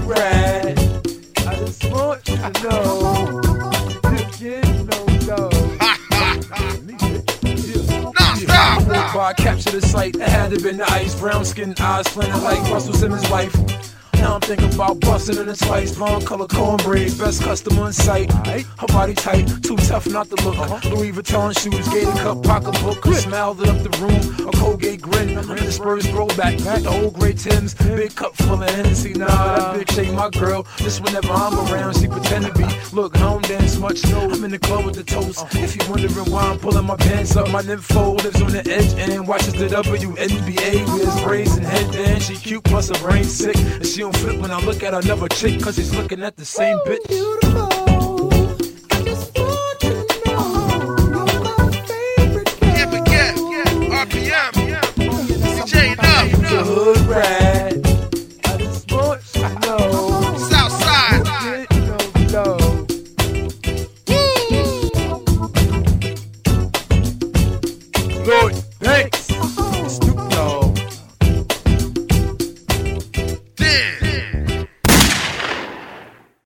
rad. I just want you to know, this kid no go. Before I captured the sight, I had to been the ice. Brown skin, eyes slanted like Russell Simmons' wife. Now I'm thinking about busting in the twice. Blonde color cornbread, best customer in sight. Her body tight, too tough not to look. Louis Vuitton shoes, gator cup, pocketbook. Smiled it up the room, a Colgate grin. The Spurs throwback, the old gray Timbs. Big cup full of Hennessy. Nah, that bitch ain't my girl. This whenever I'm around, she pretend to be. Look, I don't dance much, no. I'm in the club with the toast. If you're wondering why I'm pulling my pants up, my nympho lives on the edge and watches the WNBA. Wears braids and headband. She cute plus her brain sick. And she don't flip when I look at another chick, cause he's looking at the same bitch. Beautiful.